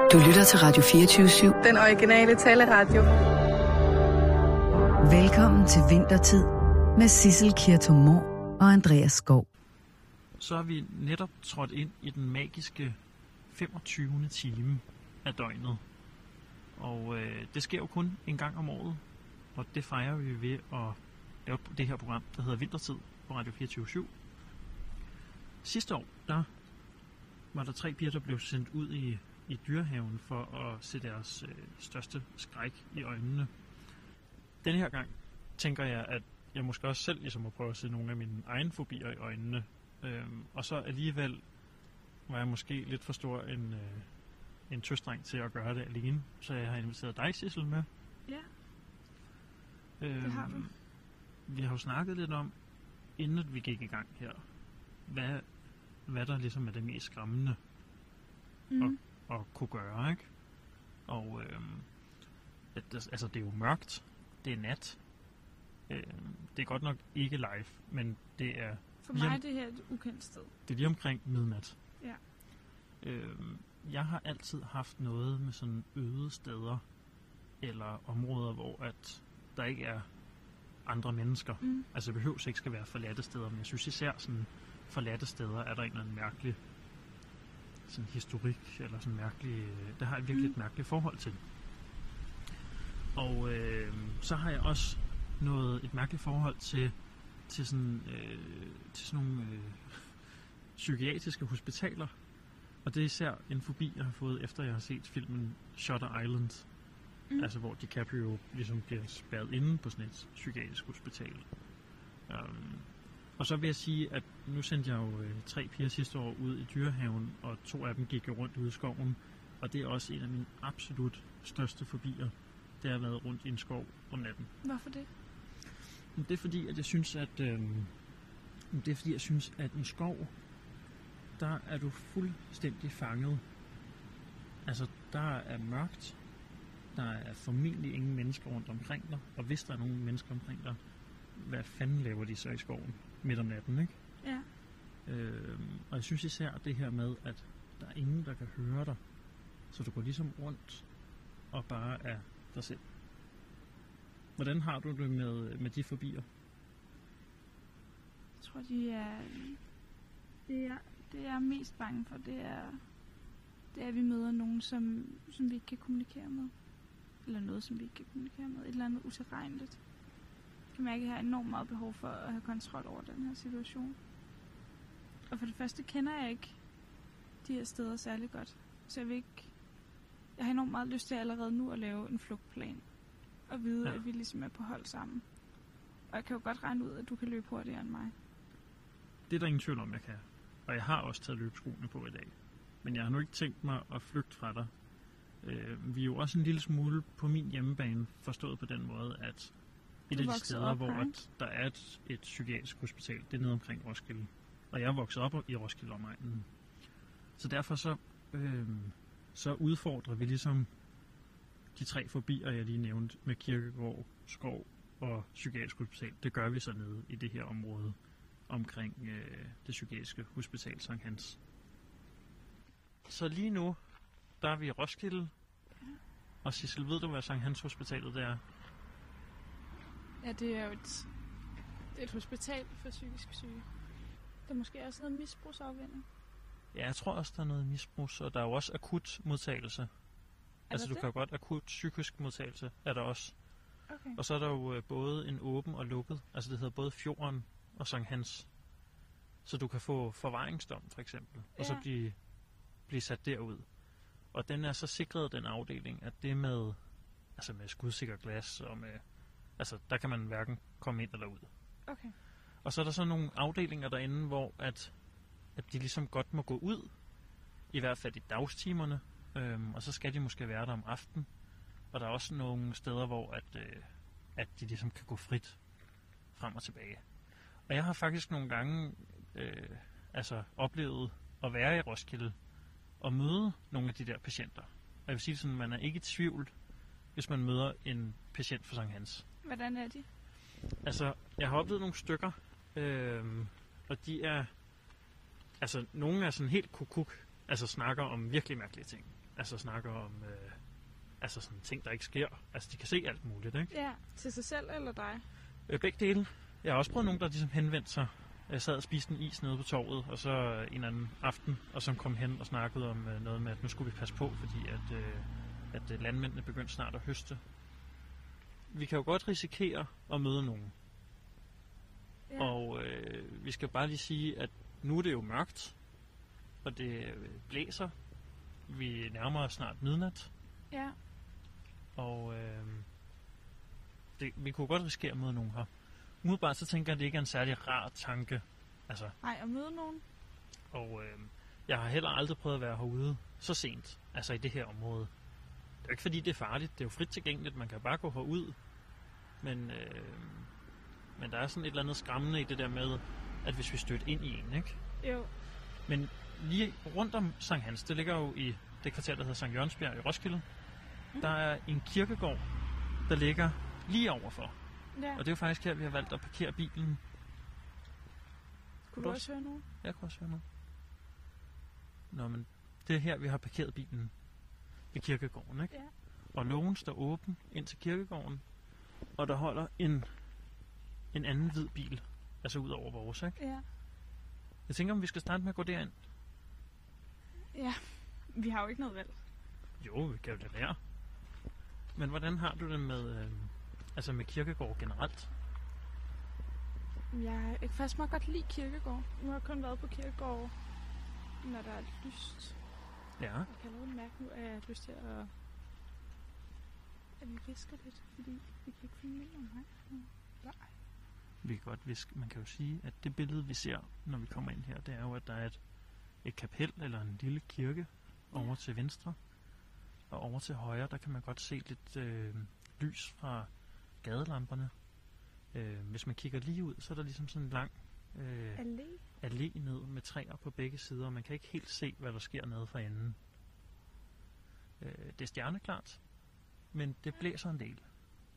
Du lytter til Radio 24/7. Den originale taleradio. Velkommen til Vintertid med Sissel Kjertum Mohr og Andreas Skov. Så har vi netop trådt ind i den magiske 25. time af døgnet. Og det sker jo kun en gang om året, og det fejrer vi ved at lave det her program, der hedder Vintertid på Radio 24/7. Sidste år, der var der 3 piger, der blev sendt ud i dyrehaven for at se deres største skræk i øjnene. Denne her gang tænker jeg, at jeg måske også selv ligesom må prøve at se nogle af mine egne fobier i øjnene. Og så alligevel var jeg måske lidt for stor en tøsdreng til at gøre det alene. Så jeg har inviteret dig, Sissel, med. Ja, det har du. Vi har jo snakket lidt om, inden vi gik i gang her, hvad der ligesom er det mest skræmmende at kunne gøre, ikke? Og altså det er jo mørkt, det er nat, det er godt nok ikke live, men det er... For mig er det her et ukendt sted. Det er lige omkring midnat. Ja. Jeg har altid haft noget med sådan øde steder, eller områder, hvor at der ikke er andre mennesker. Altså det behøves ikke skal være forladte steder, men jeg synes især sådan forladte steder er der en eller anden mærkelig sådan historik, eller sådan mærkelig, der har jeg virkelig et mærkeligt forhold til. Og så har jeg også et mærkeligt forhold til sådan nogle psykiatriske hospitaler. Og det er især en fobi, jeg har fået, efter jeg har set filmen Shutter Island. Altså hvor DiCaprio ligesom bliver spærret inde på sådan et psykiatrisk hospital. Og så vil jeg sige, at nu sendte jeg jo 3 piger sidste år ud i dyrehaven, og 2 af dem gik jo rundt ude i skoven. Og det er også en af mine absolut største fobier, det har været rundt i en skov om natten. Hvorfor det? Det er fordi, at jeg synes, at en skov, der er du fuldstændig fanget. Altså, der er mørkt. Der er formentlig ingen mennesker rundt omkring dig. Og hvis der er nogen mennesker omkring dig, hvad fanden laver de så i skoven midt om natten, ikke? Ja. Og jeg synes især det her med, at der er ingen, der kan høre dig. Så du går ligesom rundt og bare er dig selv. Hvordan har du det med de fobier? Jeg tror, det jeg er mest bange for, det er, at vi møder nogen, som vi ikke kan kommunikere med. Eller noget, som vi ikke kan kommunikere med. Et eller andet utilregneligt. Jeg kan mærke, at jeg har enormt meget behov for at have kontrol over den her situation. Og for det første kender jeg ikke de her steder særlig godt. Så jeg har enormt meget lyst til allerede nu at lave en flugtplan. Og vide, at vi ligesom er på hold sammen. Og jeg kan jo godt regne ud, at du kan løbe hurtigere end mig. Det er der ingen tvivl om, jeg kan. Og jeg har også taget løbeskoene på i dag. Men jeg har nu ikke tænkt mig at flygte fra dig. Vi er jo også en lille smule på min hjemmebane, forstået på den måde, at et af de steder, hvor der er et psykiatrisk hospital, det er nede omkring Roskilde. Og jeg er vokset op i Roskilde-omegnen. Så derfor så udfordrer vi ligesom de 3 fobier, jeg lige nævnte, med kirkegård, skov og psykiatrisk hospital. Det gør vi så nede i det her område omkring det psykiatriske hospital Sankt Hans. Så lige nu, der er vi i Roskilde. Og Sissel, ved du, hvad Sankt Hans Hospitalet det er? Ja, det er jo et hospital for psykisk syge. Der er måske også noget misbrugsafvinding. Ja, jeg tror også, der er noget misbrugs, og der er jo også akut modtagelse. Altså, du kan godt akut psykisk modtagelse, er der også. Okay. Og så er der jo både en åben og lukket. Altså, det hedder både Fjorden og Sankt Hans. Så du kan få forvaringsdom, for eksempel, og så blive sat derud. Og den er så sikret, den afdeling, at det med skudsikker glas, og altså, der kan man hverken komme ind eller ud. Okay. Og så er der så nogle afdelinger derinde, hvor at de ligesom godt må gå ud, i hvert fald i dagstimerne, og så skal de måske være der om aftenen. Og der er også nogle steder, hvor at de ligesom kan gå frit frem og tilbage. Og jeg har faktisk nogle gange oplevet at være i Roskilde og møde nogle af de der patienter. Og jeg vil sige sådan, at man er ikke i tvivl, hvis man møder en patient fra Sankt Hans. Hvordan er de? Altså, jeg har oplevet nogle stykker, og de er, altså, nogle er sådan helt kukuk, altså snakker om virkelig mærkelige ting. Altså snakker om altså sådan ting, der ikke sker. Altså de kan se alt muligt, ikke? Ja, til sig selv eller dig? Begge dele. Jeg har også prøvet nogen, der ligesom henvendte sig. Jeg sad og spiste en is nede på torvet, og så en anden aften, og så kom hen og snakkede om noget med, at nu skulle vi passe på, fordi at landmændene begyndte snart at høste. Vi kan jo godt risikere at møde nogen. Ja. Og vi skal bare lige sige, at nu er det jo mørkt, og det blæser. Vi nærmer os snart midnat, Ja. og vi kunne godt risikere at møde nogen her. Umiddelbart så tænker jeg, at det ikke er en særlig rar tanke. Altså, Nej, at møde nogen? og jeg har heller aldrig prøvet at være herude så sent, altså i det her område. Det er jo ikke fordi, det er farligt. Det er jo frit tilgængeligt. Man kan bare gå herud. Men der er sådan et eller andet skræmmende i det der med, at hvis vi støtter ind i en, ikke? Jo. Men lige rundt om Sankt Hans, det ligger jo i det kvarter, der hedder Sankt Jørgensbjerg i Roskilde. Der er en kirkegård, der ligger lige overfor. Ja. Og det er jo faktisk her, vi har valgt at parkere bilen. Kunne du også høre nogen? Jeg kunne også høre noget. Nå, men det er her, vi har parkeret bilen ved kirkegården, ikke? Ja. Og lågen står åben ind til kirkegården, og der holder en anden hvid bil, altså ud over vores, ikke? Ja. Jeg tænker, om vi skal starte med at gå derind. Ja. Vi har jo ikke noget valg. Jo, vi kan jo lade være. Men hvordan har du det med, altså med kirkegård generelt? Jeg kan faktisk meget godt lide kirkegård. Nu har jeg kun været på kirkegård, når der er lyst. Ja. Jeg kan allerede mærke nu, at jeg har lyst til at vi visker lidt, fordi vi kan ikke finde mere om mig. Nej. Vi kan godt viske. Man kan jo sige, at det billede, vi ser, når vi kommer ind her, det er jo, at der er et kapel eller en lille kirke over til venstre. Og over til højre, der kan man godt se lidt lys fra gadelamperne. Hvis man kigger lige ud, så er der ligesom sådan en lang allé ned med træer på begge sider, og man kan ikke helt se, hvad der sker nede for enden. Det er stjerneklart, men det blæser en del.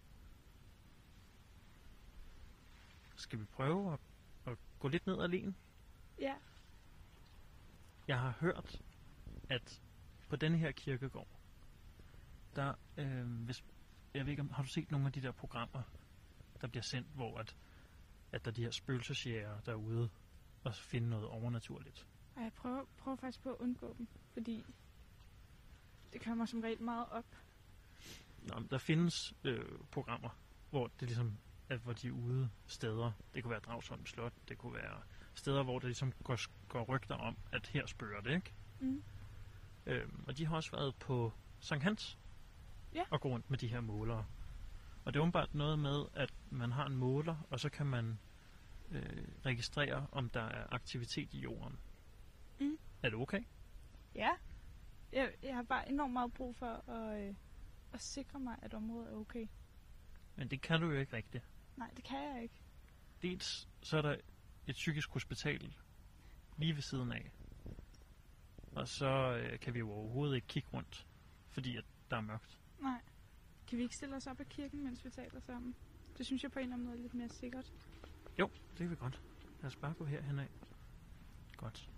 Skal vi prøve at gå lidt ned ad alléen? Ja. Jeg har hørt, at på denne her kirkegård, der, jeg ved ikke, har du set nogle af de der programmer, der bliver sendt, hvor at der er de her spøgelsesjægere derude og finde noget overnaturligt? Og jeg prøver faktisk på at undgå dem, fordi det kommer som regel meget op. Nå, der findes programmer, hvor det ligesom hvor de er ude steder. Det kunne være Dragsholm Slot, det kunne være steder, hvor det ligesom går rygter om, at her spørger det, ikke? Mm. Og de har også været på Sankt Hans og gå rundt med de her målere. Og det er åbenbart noget med, at man har en måler, og så kan man registrere, om der er aktivitet i jorden. Mm. Er det okay? Ja. Jeg har bare enormt meget brug for at sikre mig, at området er okay. Men det kan du jo ikke rigtigt. Nej, det kan jeg ikke. Dels så er der et psykisk hospital lige ved siden af. Og så kan vi jo overhovedet ikke kigge rundt, fordi at der er mørkt. Nej. Kan vi ikke stille os op ad kirken, mens vi taler sammen? Det synes jeg på en eller anden måde er lidt mere sikkert. Jo, det kan vi godt. Lad os bare gå herhen af. Godt.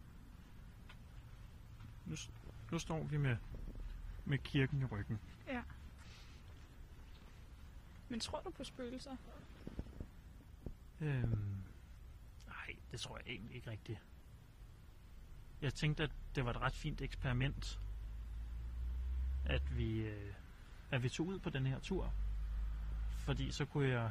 Nu står vi med kirken i ryggen. Ja. Men tror du på spøgelser? Nej, det tror jeg egentlig ikke rigtigt. Jeg tænkte, at det var et ret fint eksperiment, at vi tog ud på den her tur. Fordi så kunne jeg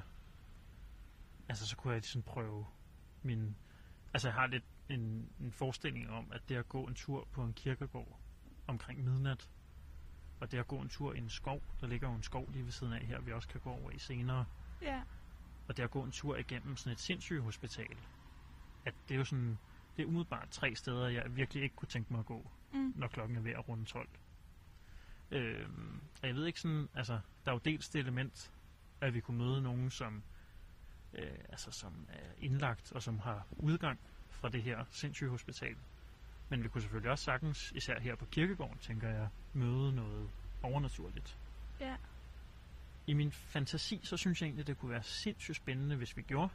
sådan prøve min... Altså jeg har lidt en forestilling om, at det at gå en tur på en kirkegård omkring midnat, og det at gå en tur i en skov, der ligger jo en skov lige ved siden af her, vi også kan gå over i senere. Ja. Og det at gå en tur igennem sådan et sindssygehospital, at det er jo sådan, det er umiddelbart 3 steder, jeg virkelig ikke kunne tænke mig at gå, når klokken er ved at runde 12. Og jeg ved ikke sådan, altså, der er jo dels det element, at vi kunne møde nogen, som som er indlagt, og som har udgang fra det her sindssygehospital. Men vi kunne selvfølgelig også sagtens, især her på kirkegården, tænker jeg, møde noget overnaturligt. Ja. I min fantasi, så synes jeg egentlig, det kunne være sindssygt spændende, hvis vi gjorde.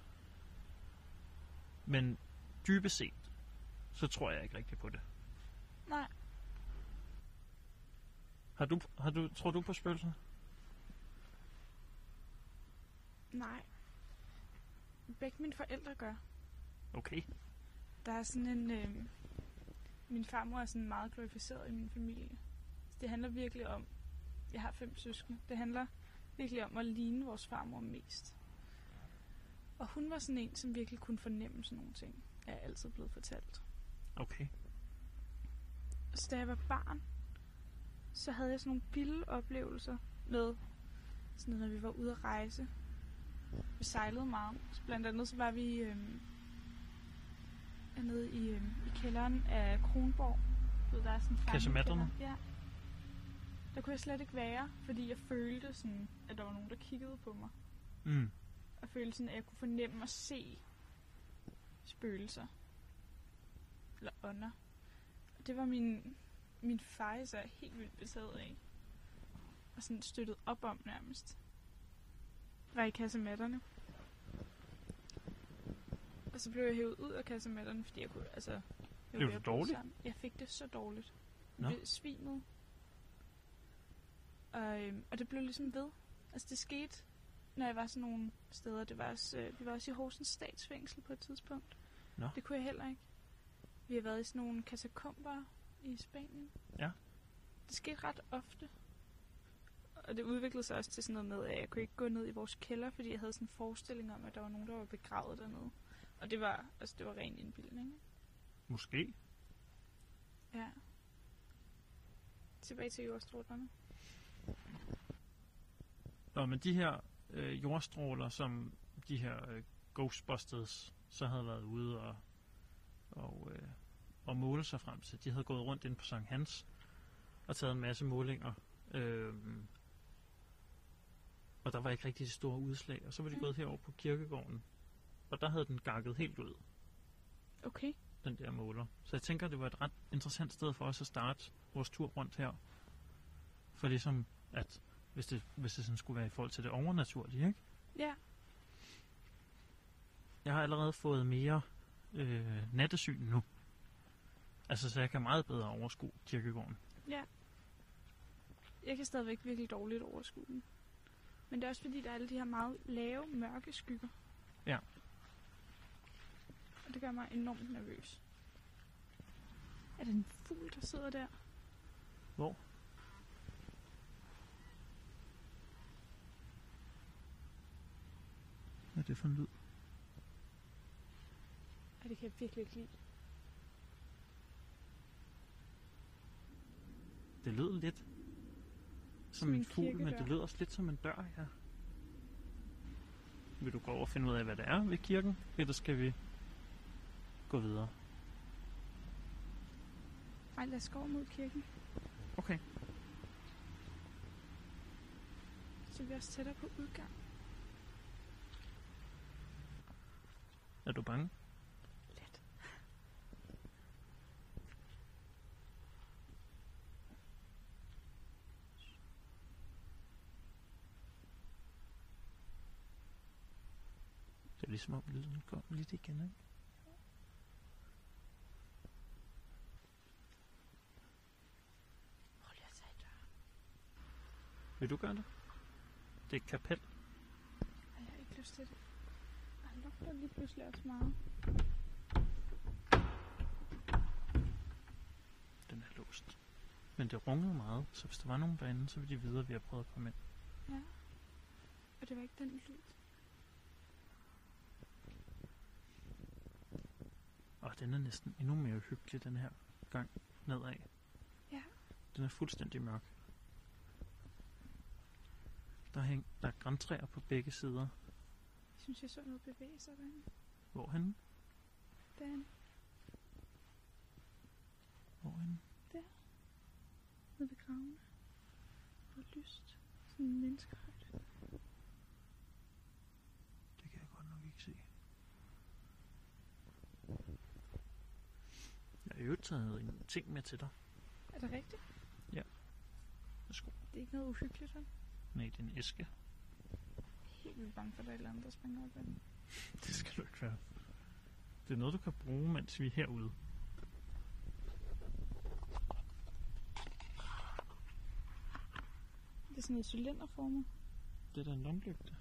Men dybest set, så tror jeg ikke rigtig på det. Nej. Tror du på spøgelser? Nej. Begge mine forældre gør. Okay. Der er sådan en... min farmor er sådan meget glorificeret i min familie. Så det handler virkelig om... Jeg har 5 søskende. Det handler virkelig om at ligne vores farmor mest. Og hun var sådan en, som virkelig kunne fornemme sådan nogle ting. Jeg er altid blevet fortalt. Okay. Så da jeg var barn, så havde jeg sådan nogle vilde oplevelser med, sådan noget, når vi var ude at rejse. Vi sejlede meget. Så blandt andet så var vi nede i kælderen af Kronborg. Der er sådan en Kasematterne? Ja. Der kunne jeg slet ikke være, fordi jeg følte sådan, at der var nogen, der kiggede på mig. Mm. Og følte sådan, at jeg kunne fornemme og se spøgelser. Eller ånder. Og det var min far især helt vildt betaget af. Og sådan støttet op om nærmest. Var i kasematterne. Og så blev jeg hævet ud af kasematterne, fordi jeg kunne, altså... Blev du dårligt? Jeg fik det så dårligt. Nå. Jeg blev svimet. Og det blev ligesom ved. Altså det skete, når jeg var sådan nogle steder. Vi var også i Horsens statsfængsel på et tidspunkt. Nå. Det kunne jeg heller ikke. Vi har været i sådan nogle katakomber i Spanien. Ja. Det skete ret ofte. Og det udviklede sig også til sådan noget med, at jeg kunne ikke gå ned i vores kælder, fordi jeg havde sådan en forestilling om, at der var nogen, der var begravet dernede. Og det var ren indbildning. Måske. Ja. Tilbage til jordstrålerne. Nå, men de her jordstråler, som de her Ghostbusters så havde været ude og måle sig frem til. De havde gået rundt ind på Sankt Hans og taget en masse målinger. Og der var ikke rigtig de store udslag. Og så var de gået herover på kirkegården. Og der havde den gakket helt ud. Okay. Den der måler. Så jeg tænker, det var et ret interessant sted for os at starte vores tur rundt her. For ligesom, at hvis det sådan skulle være i forhold til det overnaturlige, ikke? Ja. Jeg har allerede fået mere nattesyn nu. Altså, så jeg kan meget bedre overskue kirkegården. Ja. Jeg kan stadigvæk virkelig dårligt overskue den. Men det er også fordi, der er alle de her meget lave, mørke skygger. Ja. Og det gør mig enormt nervøs. Er det en fugl, der sidder der? Hvor? Hvad er det for en lyd? Ja, det kan jeg virkelig ikke lide. Det lød lidt som en fugl, men det lød også lidt som en dør, ja. Vil du gå over og finde ud af, hvad det er ved kirken? Eller skal vi gå videre? Ej, lad os gå mod kirken. Okay. Så er vi også tættere på udgang. Er du bange? Lidt. Det er ligesom om lyden går lidt igen, ikke? Prøv lige at tage døren. Vil du gøre det? Det er et kapel. Jeg har ikke lyst til det. Jeg lugter lige pludselig også meget. Den er låst. Men det rungede meget, så hvis der var nogen derinde, så ville de vide, at vi har prøvet at komme ind. Ja. Og det var ikke den lyd. Og den er næsten endnu mere hyggelig, den her gang nedad. Ja. Den er fuldstændig mørk. Der er grantræer på begge sider. Jeg synes, jeg så noget bevæge sig derinde. Hvorhenne? Derinde. Hvorhenne? Der. Nede ved gravene. Hvor lyst. Sådan en menneskehøjde. Det kan jeg godt nok ikke se. Jeg har jo taget en ting med til dig. Er det rigtigt? Ja. Værsgo. Det er ikke noget uhyggeligt, vel? Nej, det er en æske. Helt vildt bange for, at der er et eller andet, der springer op ad den. Det skal du ikke være. Det er noget, du kan bruge, mens vi er herude. er sådan noget cylinderformet. Det er da en lomlygte.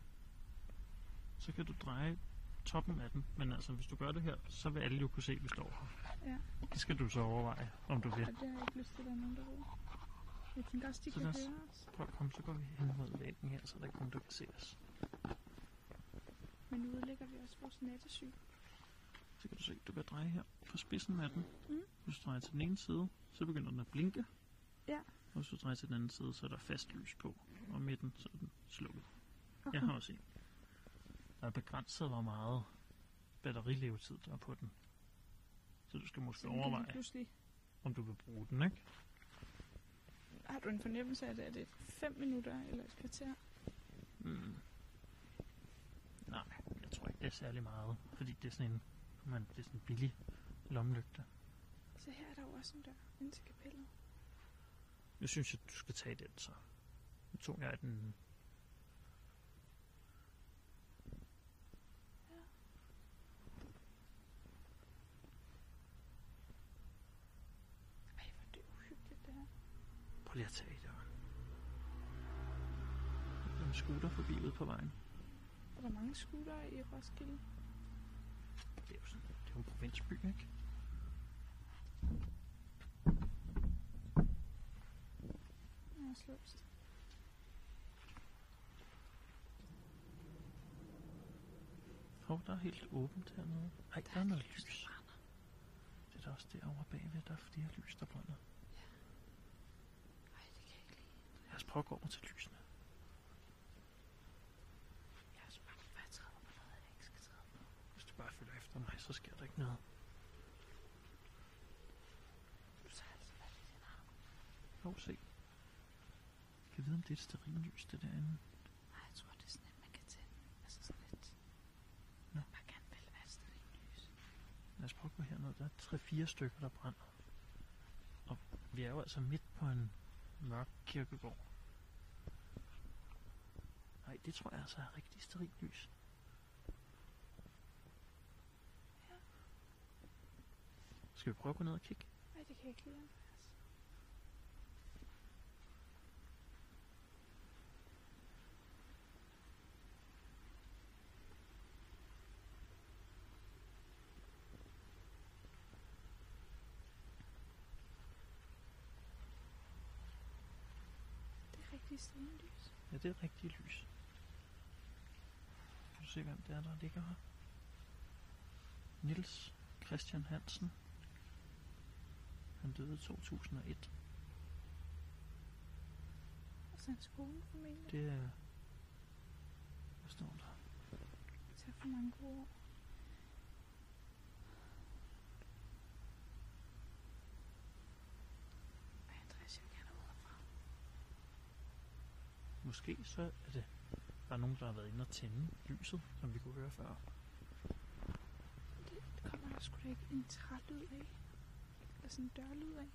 Så kan du dreje toppen af den, men altså hvis du gør det her, så vil alle jo kunne se, at vi står her. Ja. Det skal du så overveje, om du vil. Og det har jeg ikke lyst til, at der er nogen, der ved. Jeg tænker også, de Så kan lad os- høre os. Prøv at komme, så går vi hen mod væggen her, så der ikke nogen, der kan se os. Men nu udlægger vi også vores nattesyn. Så kan du se, du kan dreje her på spidsen af den. Mm. Hvis du drejer til den ene side, så begynder den at blinke. Ja. Og hvis du drejer til den anden side, så er der fast lys på. Og midten, så er den slukket. Okay. Jeg har også en. Der er begrænset, hvor meget batterilevetid der er på den. Så du skal måske Så den kan lige overveje, pludselig... om du vil bruge den, ikke? Har du en fornemmelse af det? Er det 5 minutter eller et kvarter? Mm. Nej, jeg tror ikke, det er særlig meget. Fordi det er sådan en, det er sådan en billig lommelygte. Så her er der jo også en dør ind til kapellet. Jeg synes, at du skal tage den så. Nu tog jeg den. Ej, hvor er det uhyggeligt, det her. Prøv lige at tage i døren. Der er en scooter forbi ude på vejen. Er der mange scootere i Roskilde? Det er jo sådan, det er jo en provinsby, ikke? Jeg er slåst. Hov, der er helt åbent hernede. Ej, der er noget lys. Det er der også derovre bagved. Der er flere lys, der brænder. Ej, det kan jeg ikke lide. Lad os prøve at gå over til lysene. Jeg er så bange for, at jeg træder på noget, jeg ikke skal træde på. Hvis du bare følger efter mig, så sker der ikke noget. Du tager altså fat i din arm. Hov, se. Jeg kan vide, om det er et stearinlys, det derinde. Nej, jeg tror, det er sådan et, man kan tænde. Altså sådan lidt... Nå. Man gerne vil være et stearinlys. Lad os prøve at gå herned. Der er 3-4 stykker, der brænder. Og vi er jo altså midt på en mørk kirkegård. Nej, det tror jeg altså er rigtig stearinlys. Ja. Skal vi prøve at gå ned og kigge? Nej, det kan jeg ikke lide. Det er rigtig stearinlys. Ja, det er rigtig lys. Kan du se, hvem det er, der ligger her? Niels Christian Hansen. Han døde i 2001. Og så hans kone formentlig. Det er... Hvad står der? Tak for mange gode år. Ej, Andreas, jeg vil gerne ud herfra. Måske så er det... Der er nogen, der har været inde og tænde lyset, som vi kunne høre før. Det kommer der sgu da ikke en trælyd af. Eller sådan en dørlyd af.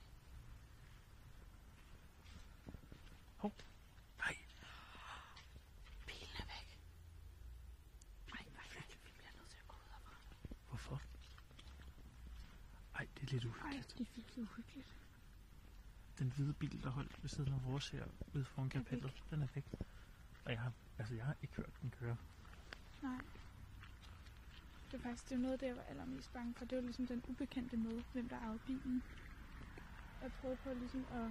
Nej, Bilen er væk. Ej, hvad fanden? Vi bliver nødt til at gå ud herfra. hvorfor? Ej, det er lidt Ej, uhyggeligt. det er virkelig uhyggeligt. Den hvide bil, der holdt ved siden af vores her ude foran væk. kapellet, den er væk. Og jeg har ikke hørt den køre. Nej. Det er faktisk noget af det, jeg var allermest bange for. Det var ligesom den ubekendte med, hvem der ejede bilen. Jeg prøvede på ligesom at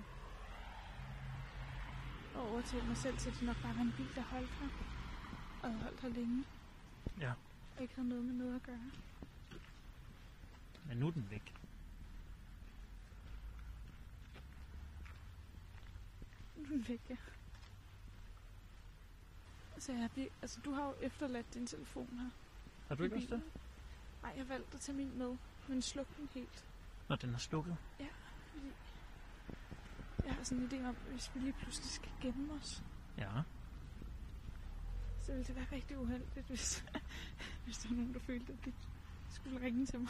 overtale mig selv til, at det nok bare var en bil, der holdt her. Og havde holdt her længe. Ja, Og ikke havde noget med noget at gøre. men nu er den væk. Nu er den væk, ja. Så du har jo efterladt din telefon her. Har du ikke også det? Nej, jeg valgte at tage min med, men sluk den helt. Når den er slukket? Ja, fordi jeg har sådan en idé om, at hvis vi lige pludselig skal gemme os, Ja. så ville det være rigtig uheldigt, hvis der var nogen, der følte, at de skulle ringe til mig.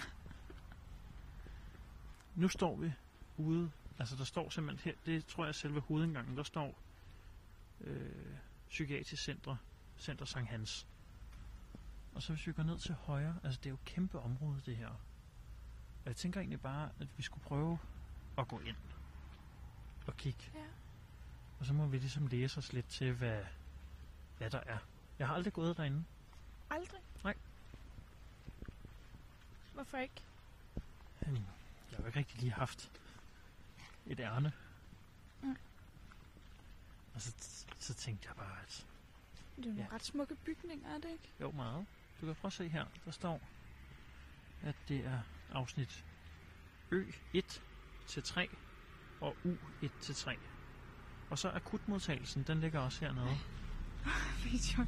Nu står vi ude. Altså, der står simpelthen her, det tror jeg er selve hovedindgangen, der står Psykiatrisk Center Sankt Hans. Og så hvis vi går ned til højre, altså det er jo et kæmpe område det her. Og jeg tænker egentlig bare, at vi skulle prøve at gå ind og kigge. Ja. Og så må vi ligesom læse os lidt til, hvad der er. Jeg har aldrig gået derinde. Aldrig? Nej. Hvorfor ikke? Jeg har jo ikke rigtig lige haft et ærne. Mm. Og så tænkte jeg bare, at... Det er jo nogle ret smukke bygninger, er det ikke? Jo, meget. Du kan prøve at se her. Der står, at det er afsnit Ø1-3 og U1-3. Og så akutmodtagelsen, den ligger også hernede. Video.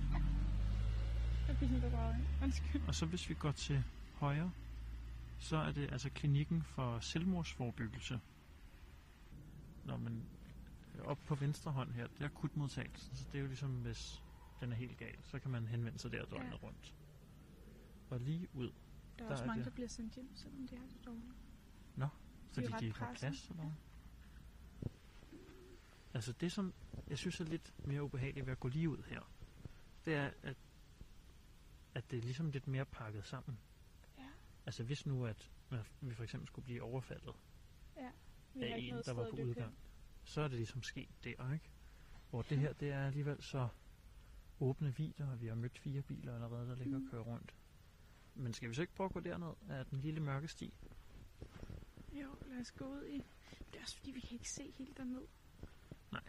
Og så hvis vi går til højre, så er det altså klinikken for selvmordsforebyggelse. Når man op på venstre hånd her, det er akutmodtagelsen, så det er jo ligesom, hvis den er helt gal, så kan man henvende sig der døgnet rundt. Og lige ud. Der er også mange, der bliver sendt hjem, selvom de har det dårligt. Nå, fordi de ikke har plads eller noget. Altså det, som jeg synes er lidt mere ubehageligt ved at gå lige ud her, det er, at det er ligesom lidt mere pakket sammen. Ja. Altså hvis nu, at vi for eksempel skulle blive overfaldet af en, der var på udgang, så er det ligesom sket der, ikke? Hvor det her, det er alligevel så åbne vidder, og vi har mødt 4 biler allerede, der ligger og kører rundt. Men skal vi så ikke prøve at gå derned af den lille mørke sti? Jo, lad os gå ud i. Det er også fordi, vi kan ikke se helt derned. Nej.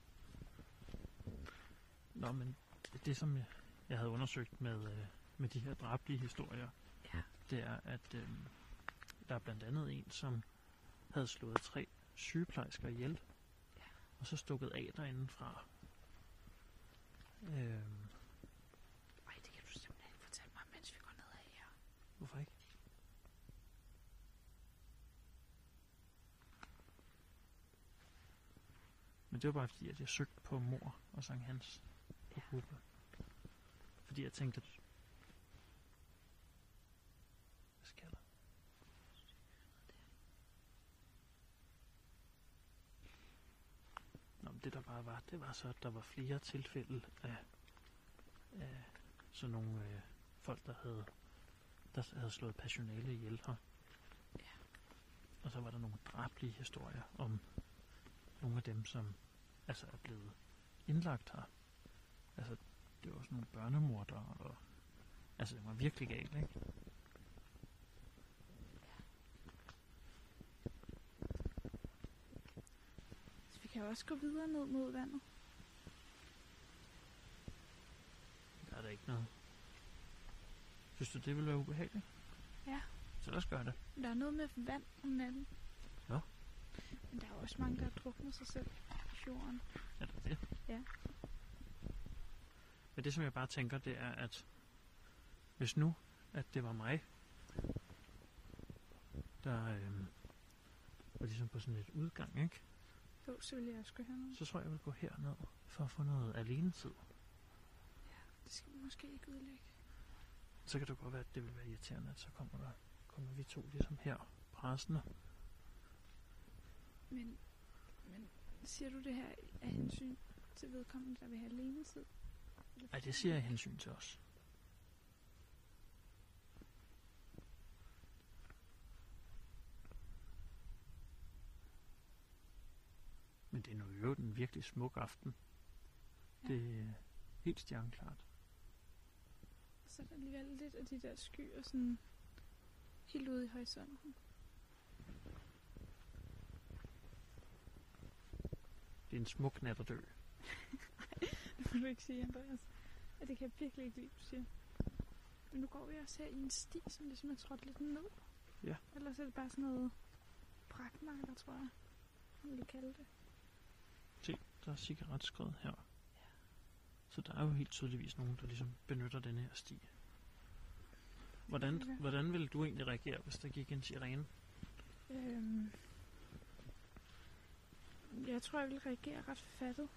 Nå, men det som jeg havde undersøgt med de her drabelige historier, det er, at der er blandt andet en, som havde slået 3 sygeplejersker ihjel, og så stukket af derindefra. Ej, det kan du simpelthen fortælle mig, mens vi går nedad her. Hvorfor ikke? Men det var bare fordi, at jeg søgte på mor og Sankt Hans på Google. Fordi jeg tænkte, at... Hvad sker der? Nå, men det der bare var, det var så, at der var flere tilfælde af sådan nogle folk, der havde slået personale ihjel her. Ja. Og så var der nogle drabelige historier om nogle af dem, som altså er blevet indlagt her. Altså, det var sådan nogle børnemordere, og altså, det var virkelig galt, ikke? Så vi kan jo også gå videre ned mod vandet. Der er der ikke noget. Synes du, det ville være ubehageligt? Ja. Så lad os gøre det. Der er noget med vand om natten. Nå. Men der er jo også mange, der har druknet sig selv i fjorden. Er der det? Ja. Men det, som jeg bare tænker, det er, at hvis nu, at det var mig, der var ligesom på sådan et udgang, ikke? Jo, så ville jeg også gå herned. Så tror jeg, vil gå herned for at få noget alenetid. Ja, det skal vi måske ikke udlægge. Så kan det godt være, at det vil være irriterende, at så kommer vi to ligesom her, præsende. Men siger du det her af hensyn til vedkommende, der vil have alenetid? Nej, det siger jeg af hensyn til os. Men det er nu jo en virkelig smuk aften. Ja. Det er helt stjerneklart. Så er der alligevel lidt af de der skyer sådan helt ude i horisonten. Det er en smuk nat at dø. Nej, det må du ikke sige, Andreas. Ja, det kan jeg virkelig ikke lide, du siger. Men nu går vi også her i en sti, som ligesom er trådt lidt ned. Ja. Ellers er det bare sådan noget brakmarker, tror jeg. Man vil kalde det. Se, der er cigaretskred her. Ja. Så der er jo helt tydeligvis nogen, der ligesom benytter denne her sti. Hvordan ville du egentlig reagere, hvis der gik en sirene? Jeg tror, jeg vil reagere ret fattet.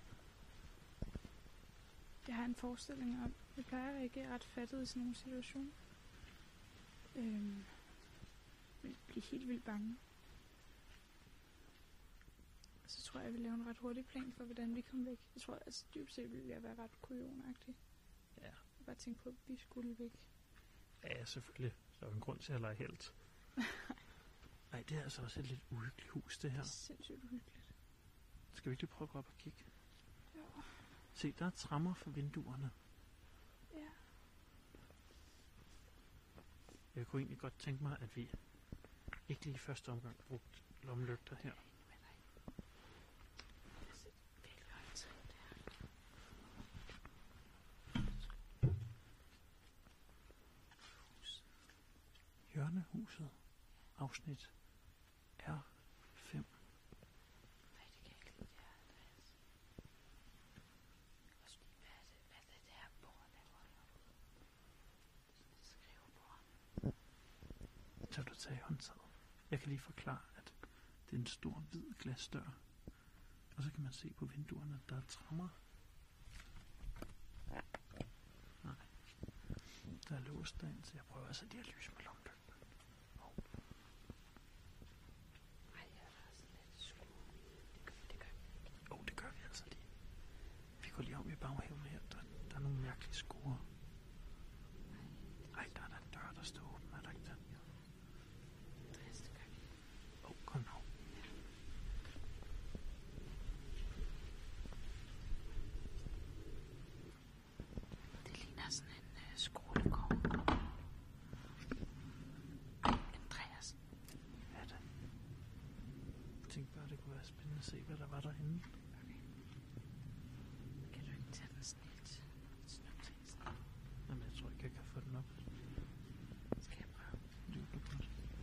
Jeg har en forestilling om, jeg plejer at reagere ret fattet i sådan nogle situationer. Men blive helt vildt bange. Så tror jeg vil lave en ret hurtig plan for, hvordan vi kommer væk. Jeg tror, altså dybt set ville jeg være ret kujonagtig. Ja. Jeg bare tænke på, at vi skulle væk. Ja, selvfølgelig. Der er jo en grund til at lege helt. Nej, det er altså også et lidt uhyggeligt hus, det her. Det er sindssygt uhyggeligt. Skal vi ikke lige prøve at gå op og kigge? Jo. Se, der er tremmer for vinduerne. Ja. Jeg kunne egentlig godt tænke mig, at vi ikke lige i første omgang brugte lommelygter her. Hjørnehuset. Afsnit R5. Så du tager i håndtaget. Jeg kan lige forklare, at det er en stor hvid glasdør. Og så kan man se på vinduerne, at der er tremmer. Nej. Der er låst derind, så jeg prøver altså lige at lyse med lommelygten. Det gør vi altså lige. Vi går lige om i baghaven her. Der er nogle mærkelige skure. Ej, der er en dør, der står åben. Er der ikke det? Kom nu. Det ligner sådan en skolegård. Andreas. Ja, det. Jeg tænkte bare, det kunne være spændende at se, hvad der var derinde. Okay. Kan du ikke tage den sådan lidt snuptast? Jamen, jeg tror ikke, jeg kan få den op. Skal jeg prøve? Det er godt.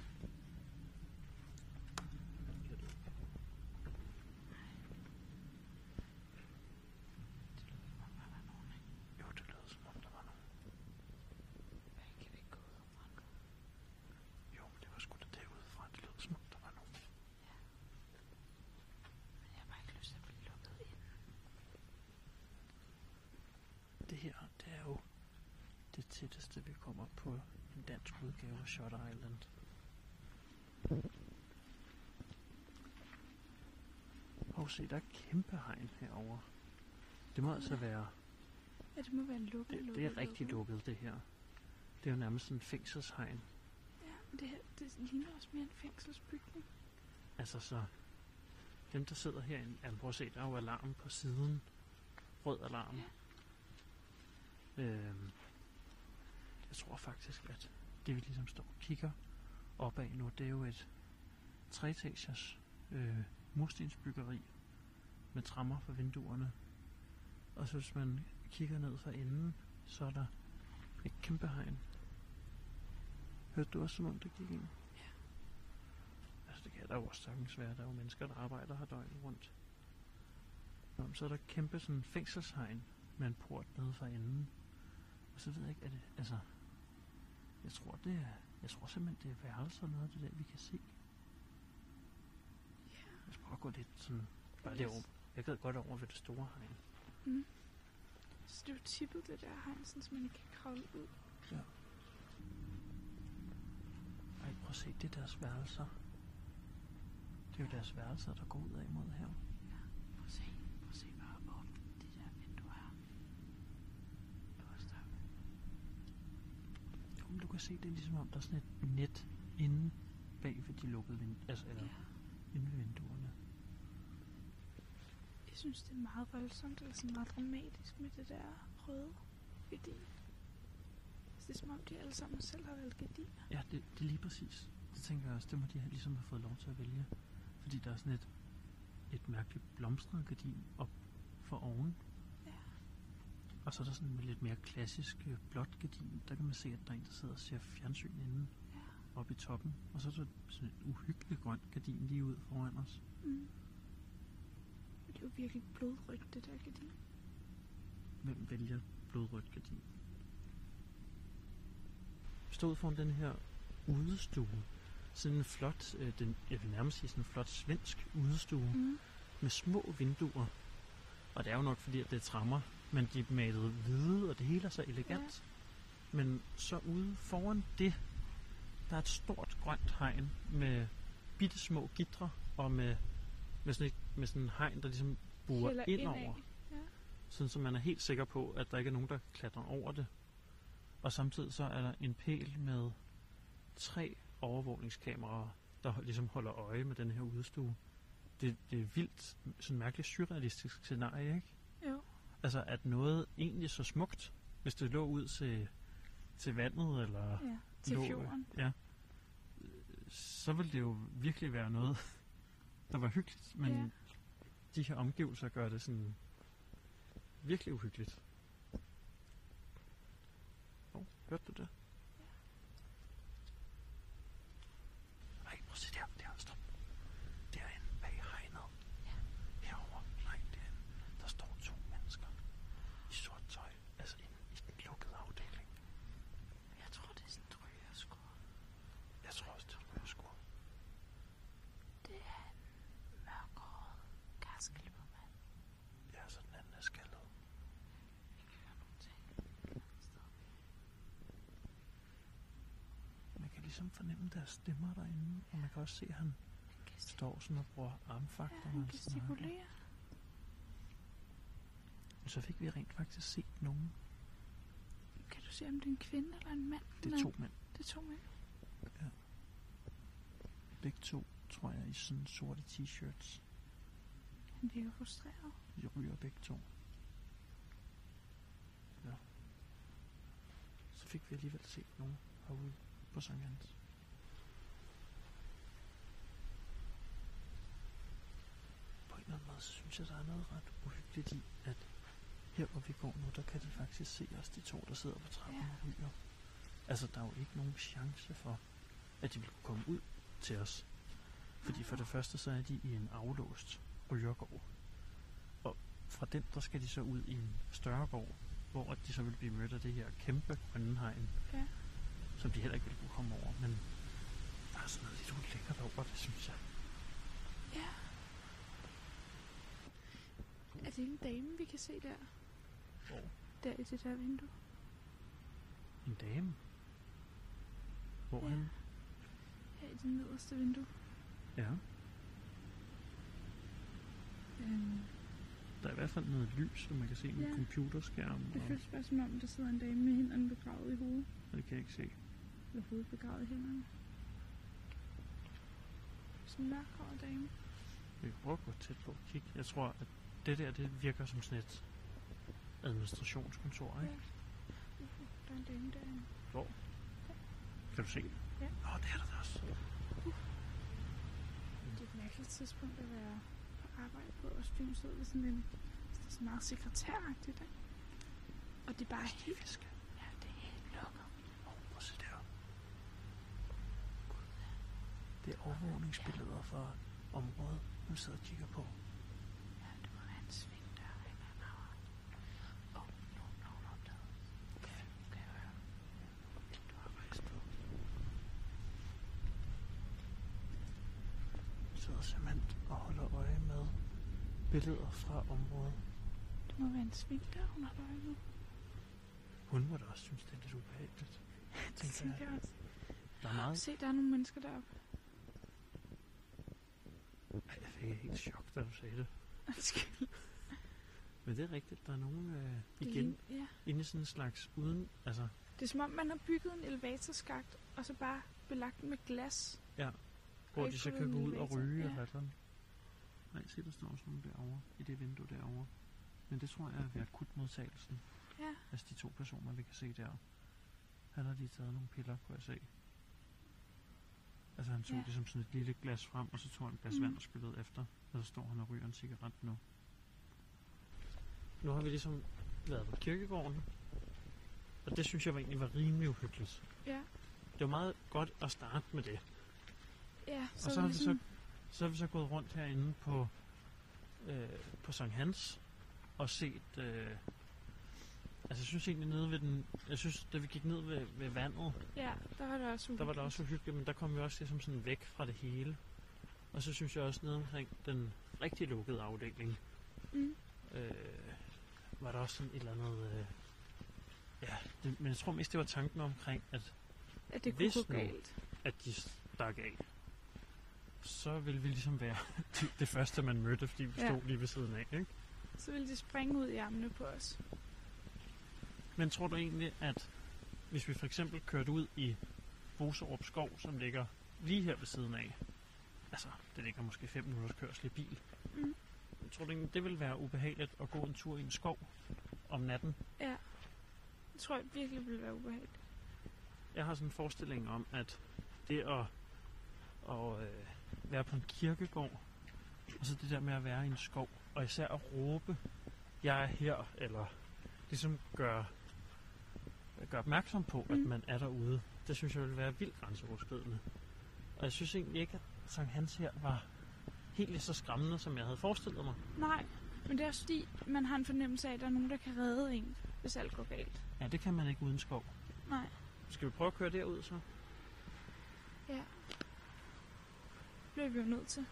Det her, det er jo det tætteste, vi kommer på en dansk udgave af Shutter Island. Og se, der er kæmpe hegn herovre. Det må altså være... Ja, det må være lukket. Det er rigtig lukket, det her. Det er jo nærmest sådan en fængselshegn. Ja, men det her, det ligner også mere en fængselsbygning. Altså så... Dem, der sidder herinde... Ja, prøv at se, der er jo alarm på siden. Rød alarm. Ja. Jeg tror faktisk, at det vi ligesom står og kigger opad nu, det er jo et 3-etagers murstensbyggeri med tremmer for vinduerne. Og så hvis man kigger ned fra enden, så er der et kæmpe hegn. Hørte du også, som om det gik ind? Ja. Altså det kan der jo også sagtens være. Der er jo mennesker, der arbejder her døgnet rundt. Så er der kæmpe sådan fængselshegn med en port nede fra enden. Og så ved jeg ikke, at det, altså, jeg tror simpelthen, det er værelser noget af det der, vi kan se. Ja. Jeg skal prøve at gå lidt sådan, bare derovre. Jeg gad godt over ved det store hegn. Mm. Så det er jo tippet det der hegn, så man ikke kan kravle ud. Ja. Ej, prøv at se, det er deres værelser. Det er jo deres værelser, der går ud af mod her. Ja, prøv at se, hvor åbent det der vindue er. Jo, du kan se, det er ligesom om, der er sådan et net inde bag ved de lukkede vinduer, altså, eller inde ved vinduerne. Jeg synes, det er meget voldsomt, eller sådan meget dramatisk med det der røde gardin. Det er som om, de alle sammen selv har valgt gardiner. Ja, det er lige præcis. Det tænker jeg også, det må de ligesom have fået lov til at vælge. Fordi der er sådan et mærkeligt blomstret gardin op for oven. Ja. Og så er der sådan en lidt mere klassisk blåt gardin. Der kan man se, at der er en, der sidder og ser fjernsyn inde oppe i toppen. Og så er der sådan et uhyggeligt grønt gardin lige ud foran os. Mm. Det er jo virkelig blodrødt, det der gardin. Hvem vælger blodrødt gardin? Stod foran den her udestue. Sådan en flot, jeg vil nærmest sige sådan en flot svensk udestue med små vinduer. Og det er jo nok fordi, at det er tremmer, men de er malet hvide, og det hele er så elegant. Ja. Men så ude foran det, der er et stort grønt hegn med bitte små gitre og med sådan en hegn, der ligesom buer ind over. Ja. Sådan så man er helt sikker på, at der ikke er nogen, der klatrer over det. Og samtidig så er der en pæl med 3 overvågningskameraer, der ligesom holder øje med den her udestue. det er vildt, sådan mærkeligt surrealistisk scenarie, ikke? Jo. Altså, at noget egentlig så smukt, hvis det lå ud til vandet, eller Ja, til lå, fjorden. ja, så ville det jo virkelig være noget, der var hyggeligt, men Ja. de her omgivelser gør det sådan virkelig uhyggeligt. Hørte du det? Nej, prøv at se der. Der, stop. Derinde bag hegnet. Ja. Herovre. Nej, derinde. Der står 2 mennesker i sort tøj. Altså i den lukkede afdeling. Jeg tror, det er sådan et rygerskur. Jeg tror også, det er en rygerskur. Det er en mørkhåret græsklippermand. Ja, så den anden er skaldet. Jeg kan høre nogle ting. Man kan ligesom fornemme deres stemmer derinde, og man kan også se, at han står sådan og bruger armfagter. Ja, han gestikulerer. Og så fik vi rent faktisk set nogen. Kan du se, om det er en kvinde eller en mand? Det er 2 mænd. Det er 2 mænd. Ja. Begge 2, tror jeg, i sådan sorte t-shirts. Han virker frustreret. De ryger begge 2. Ja. Så fik vi alligevel set nogen herude på Sankt Hans. På en eller anden måde, så synes jeg, der er noget ret uhyggeligt i, at her hvor vi går nu, der kan de faktisk se os, de 2, der sidder på trappen og ryger. Altså, der er jo ikke nogen chance for, at de vil kunne komme ud til os. Fordi for det første, så er de i en aflåst rygergård. Og fra den, der skal de så ud i en større gård, hvor de så vil blive mødt af det her kæmpe grønne hegn, Ja. som de heller ikke vil kunne komme over. Men der er sådan noget lidt ulækkert over det, synes jeg. Ja. Er det en dame, vi kan se der? Hvor? Der i det der vindue. En dame? Hvor Ja. han? Her i det nederste vindue. Ja. Øhm, Der er i hvert fald noget lys, som man kan se med Ja. computerskærm. det Og føles bare som om, der sidder en dame med hænderne begravet i hovedet. det kan jeg ikke se. Eller hovedet begravet i hænderne. Sådan en mørkhåret dame. Vi kan prøve at gå tæt på og kigge. Jeg tror, at det der, det virker som sådan et administrationskontor, ikke? Der er en dame derinde. Hvor? Kan du se det? Ja. Nå, det er der også. Det er et mærkeligt tidspunkt at være på arbejde på, og styren sidder ved sådan en, det er sådan meget sekretæragtigt, ikke? Og det er bare helt, Fiske. ja, det er helt lukket. Prøv at se der. Det er overvågningsbilleder fra området, hun sidder og kigger på. Ja, det må være en svingdør, eller en havre. Noget. Kan jeg høre? Du har rejst på. Hun sidder simpelthen og holder øje med billeder fra området. Det må være en svingdør, hun har øje med. Hun må da også synes, det er lidt ubehageligt. Det tænker jeg også. Der er meget. Se, der er nogle mennesker deroppe. Ej, jeg fik helt chok, da du sagde det. Undskyld. Men det er rigtigt, der er nogen Det igen ja. inde i sådan en slags uden, altså, Det er som om, man har bygget en elevatorskakt, og så bare belagt den med glas. hvor ikke de så fået kan en gå ud og elevator, ryge ja. eller sådan. Nej, se, der står også nogen derovre, i det vindue derovre. Men det tror jeg er ved akutmodtagelsen. Ja. Altså de 2 personer, vi kan se der. Han har lige taget nogle piller, kunne jeg se. Altså han tog Ja. ligesom sådan et lille glas frem, og så tog han et glas vand og spillede efter. Og så står han og ryger en cigaret nu. Nu har vi ligesom været på kirkegården. Og det synes jeg egentlig var rimelig uhyggeligt. Ja. Det var meget godt at starte med det. Ja, Og så har vi så gået rundt herinde på Sankt Hans og set. Altså jeg synes egentlig nede ved den. Jeg synes da vi gik ned ved vandet, Ja, der var der også der var der også uhyggeligt, men der kom vi også ligesom sådan væk fra det hele. Og så synes jeg også nede omkring den rigtig lukkede afdeling, var der også sådan et eller andet. Men jeg tror mest det var tanken omkring, at at det kunne hvis gå nu- galt. at de stak af, så ville vi ligesom være det første, man mødte, fordi vi stod lige ved siden af, ikke? Så ville de springe ud i armene på os. Men tror du egentlig, at hvis vi for eksempel kørte ud i Boserup Skov, som ligger lige her ved siden af, Altså, det ligger måske 5 minutters kørsel i bil. Mm. Jeg tror, det vil være ubehageligt at gå en tur i en skov om natten. Ja. Det tror jeg virkelig vil være ubehageligt. Jeg har sådan en forestilling om, at det at være på en kirkegård, og så det der med at være i en skov, og især at råbe, jeg er her, eller ligesom gør opmærksom på, at man er derude, det synes jeg vil være vildt grænseoverskridende. Og jeg synes egentlig ikke, at Sankt Hans her var helt lige så skræmmende, som jeg havde forestillet mig. Nej, men det er også fordi, man har en fornemmelse af, at der er nogen, der kan redde en, hvis alt går galt. Ja, det kan man ikke uden skov. Nej. Skal vi prøve at køre derud så? Ja. Det bliver vi jo nødt til.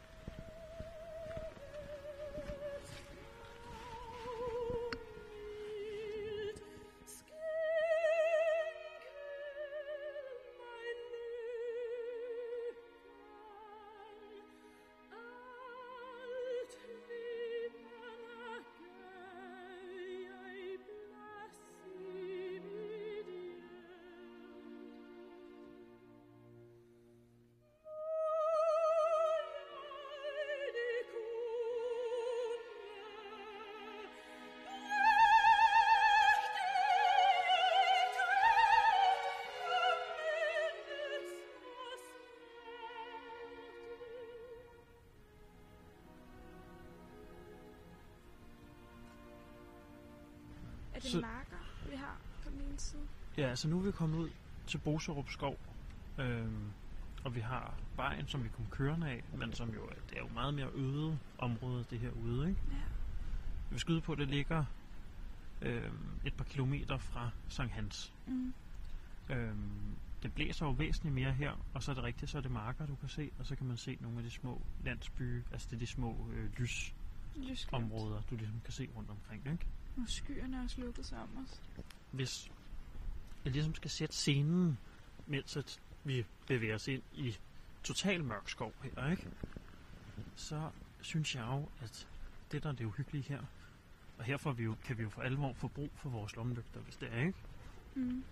Er det marker, vi har på den ene side? Ja, altså nu er vi kommet ud til Boserup Skov, og vi har vejen, som vi kommer kørende af, men som jo, det er jo meget mere øde område, det her ude, ikke? Ja. Vi vil skyde på, at det ligger et par kilometer fra Sankt Hans. Mm. Det blæser jo væsentligt mere her, og så er det rigtigt, så er det marker, du kan se, og så kan man se nogle af de små landsbyer, altså det er de små lysområder, du ligesom kan se rundt omkring, ikke? Og skyerne er også lukket sig om os. Hvis jeg ligesom skal sætte scenen, mens at vi bevæger os ind i total mørk skov her, ikke? Så synes jeg jo, at det der er det uhyggelige her, og her kan vi jo for alvor få brug for vores lommelygter, hvis det er, ikke? Mm.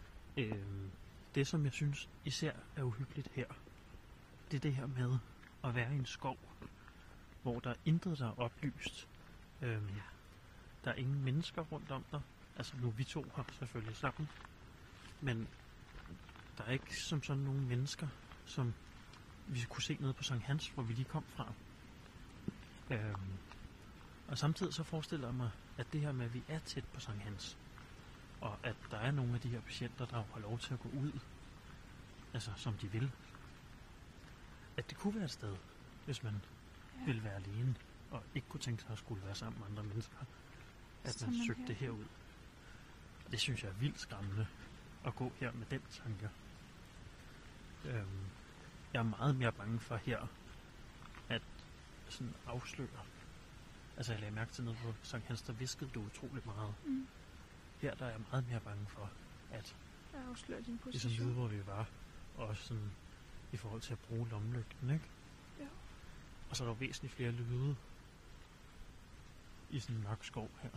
Det, som jeg synes især er uhyggeligt her, det er det her med at være i en skov, hvor der er intet, der er oplyst. Der er ingen mennesker rundt om dig. Altså nu vi to her selvfølgelig sammen. Men der er ikke som sådan nogle mennesker, som vi kunne se nede på Sankt Hans, hvor vi lige kom fra. Og samtidig så forestiller jeg mig, at det her med, at vi er tæt på Sankt Hans, og at der er nogle af de her patienter, der har lov til at gå ud, altså som de vil, at det kunne være et sted, hvis man ville være alene, og ikke kunne tænke sig at skulle være sammen med andre mennesker, at man søgte det herud. Det synes jeg er vildt skræmmende, at gå her med den tanke. Jeg er meget mere bange for her, at sådan afsløre. Altså jeg lagde mærke til noget på Sankt Hans, der viskede det utroligt meget. Mm. Her der er jeg meget mere bange for, at jeg afslører din position. Ligesom vide, hvor vi var, og også sådan i forhold til at bruge lommelygten, ikke? Ja. Og så er der jo væsentligt flere lyde i sådan en mørk skov her.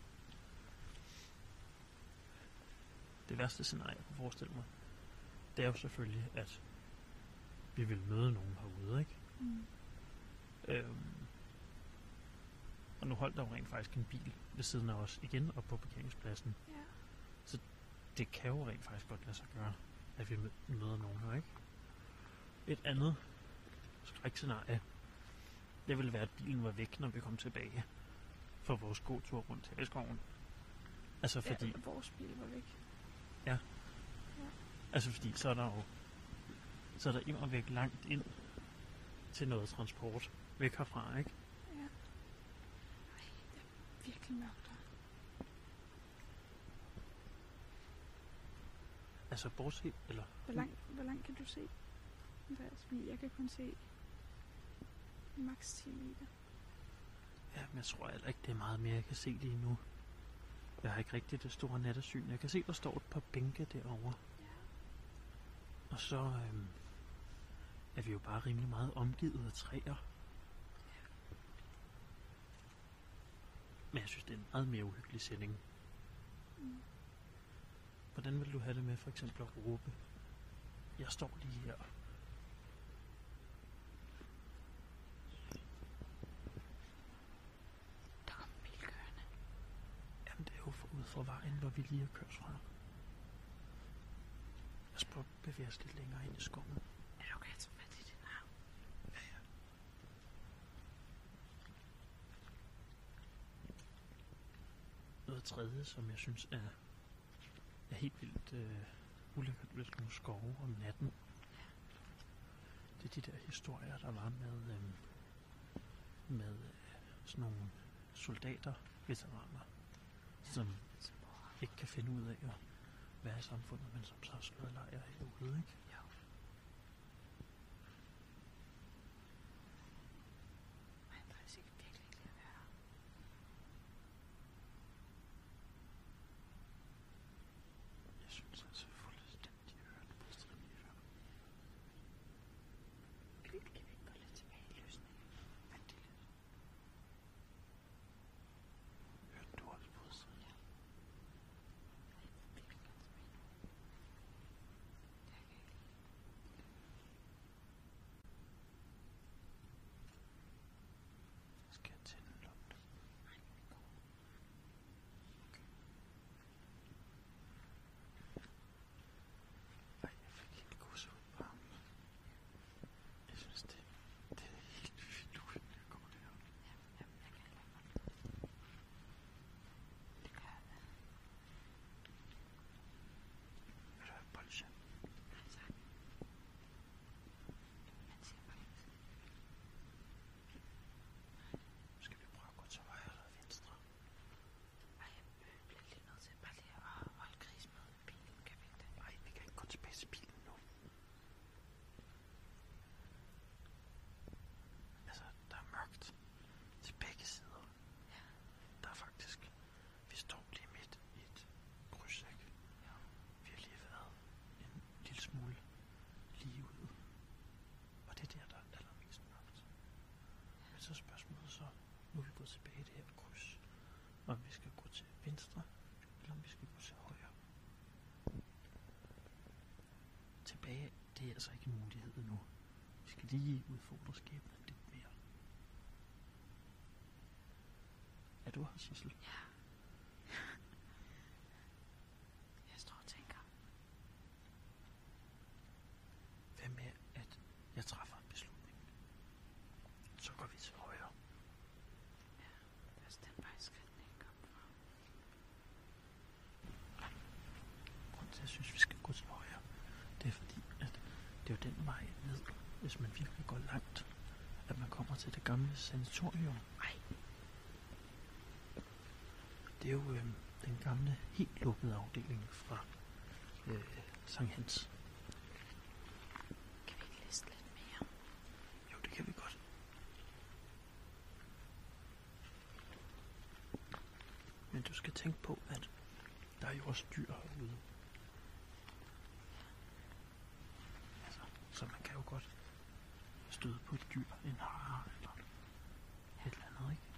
Det værste scenarie, jeg kunne forestille mig, det er jo selvfølgelig, at vi vil møde nogen herude, ikke? Mm. Og nu holdt der jo rent faktisk en bil ved siden af os igen op på parkeringspladsen. Ja. Så det kan jo rent faktisk godt lade sig gøre, at vi møder nogen her, ikke? Et andet skrækscenarie, det ville være, at bilen var væk, når vi kom tilbage for vores gåtur rundt her i skoven. Altså fordi... Ja, vores bil var væk. Ja. Altså fordi, så er der immer væk langt ind til noget transport væk herfra, ikke? Ja. Ej, det er virkelig mørkt der. Altså bortset, eller... Hvor langt kan du se? Fordi jeg kan kun se maks 10 meter. Ja, men jeg tror heller ikke, det er meget mere, jeg kan se lige nu. Jeg har ikke rigtig det store nattesyn. Jeg kan se, der står et par bænke derovre. Ja. Og så er vi jo bare rimelig meget omgivet af træer. Ja. Men jeg synes, det er en meget mere uhyggelig sætning. Mm. Hvordan vil du have det med for eksempel at råbe? Jeg står lige her. for vejen, hvor vi lige har kørt fra. Lad os prøve at bevæge os lidt længere ind i skoven. Er det okay at tage fat i din arm? Ja, ja. Noget tredje, som jeg synes er helt vildt ulækkert ved sådan nogle skove om natten. Det er de der historier, der var med sådan nogle soldater, veteraner, som ikke kan finde ud af at være i samfundet, men som så har slået lejr herude, ikke? Jo. Nej, det er faktisk ikke virkelig lige at være. Jeg synes altså fuldstændig hørt på striden lige før. Kan vi ikke gå lidt tilbage i løsningen? Vent lidt. Hørte du også på striden? Ja. Jeg vil virkelig gerne tilbage nu. Det kan jeg ikke lide. Skal jeg tænde lugten? Nej, vi går. Ej, jeg fik helt gåsehud på armen. Jeg synes, det er helt vildt uhyggeligt at gå der. Ja, jeg kan heller ikke godt. Det gør jeg. Vil du have bolsje? Nej, tak. Man siger bare ikke. Skal vi prøve at gå til højre eller venstre? Ej, jeg bliver lige nødt til bare lige at holde krigsmøde med bilen. Kan vi ikke det? Nej, vi kan ikke gå tilbage til bilen nu. Altså, der er mørkt til begge sider. Ja. Der er faktisk... Vi står lige midt i et kryds, ikke? Jo. Vi har lige været en lille smule lige ude. Og det er der er allermest mørkt. Men så er spørgsmålet så... Nu er vi gået tilbage i det her kryds. Om vi skal gå til venstre, eller om vi skal gå til højre. Tilbage, det er altså ikke en mulighed endnu. Vi skal lige udfordre skæbnen lidt mere. Er du her, Sissel? Ja. Jeg står og tænker. Hvad med, at jeg træffer en beslutning? Så går vi til højre. Det er også den vej skridtene ikke kom fra. Grunden til, at jeg synes, vi skal gå til højre, det er fordi, at det er jo den vej ned, hvis man virkelig går langt, at man kommer til det gamle sanatorium. Ej. Det er jo den gamle, helt lukkede afdeling fra Sankt Hans. Kan vi ikke læse lidt mere? Jo, det kan vi godt. Men du skal tænke på, at der er jo også dyr herude. Altså, så man kan jo godt støde på et dyr, en hare eller et eller andet, ikke?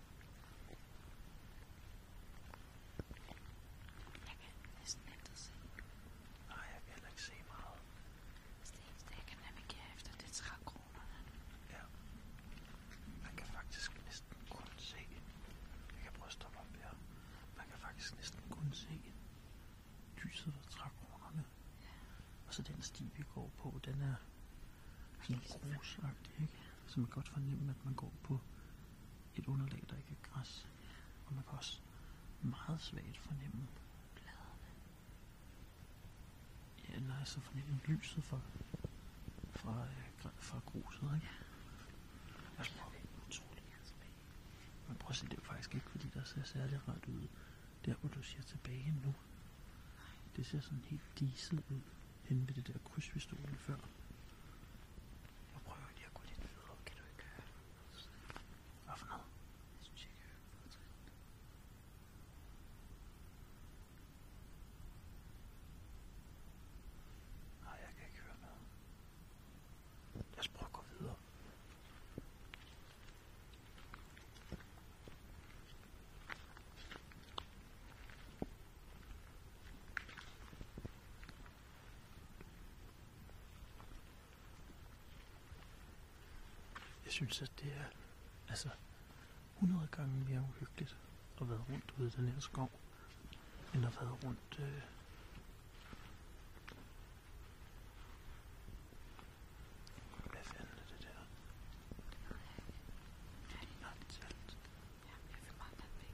Jeg kan næsten intet se. Nej, jeg kan heller ikke se meget. Det eneste, jeg kan navigere efter, det er trækronerne. Ja. Man kan faktisk næsten kun se. Jeg kan prøve at stoppe op her. Man kan faktisk næsten kun se lyset fra trækronerne. Og så den sti, vi går på, den er sådan grusagtig, ikke? Så man kan godt fornemme, at man går på et underlag, der ikke er græs. Og man kan også meget svagt fornemme Bladene. ja, nej, så fornemme lyset fra gruset, ikke? Jeg tror, det er utroligt. Men prøv at se, det er jo faktisk ikke, fordi der ser særlig rart ud. Der, hvor du siger tilbage nu. Det ser sådan helt diset ud. Henne ved det der kryds, vi stod lige før. Jeg prøver lige at gå lidt videre. Kan du ikke høre det? Hvad for noget? Jeg synes, jeg kan høre fodtrin. Nej, jeg kan ikke høre noget. Lad os prøve at gå videre. Jeg synes, at det er 100 gange mere uhyggeligt at være rundt ude i den her skov, end at være rundt. Hvad fanden er det der? Det ligner et telt. Ja, jeg vil meget gerne væk.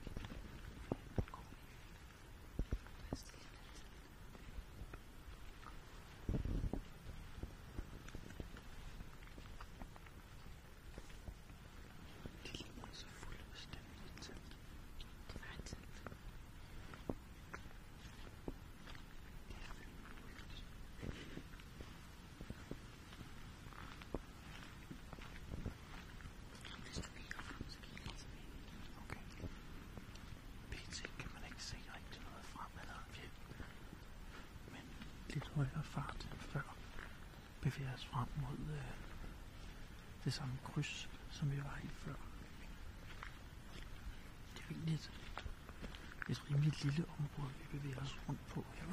Det ligner så fuldstændig et telt. Det var et telt. Hvis du kigger frem, så kigger jeg tilbage. Okay. PT kan man ikke se rigtig noget frem eller væk. Men lidt højere fart end før bevæger os frem mod det samme kryds, som vi var i før. Det er jo egentlig et rimelig lille område, vi bevæger os rundt på her.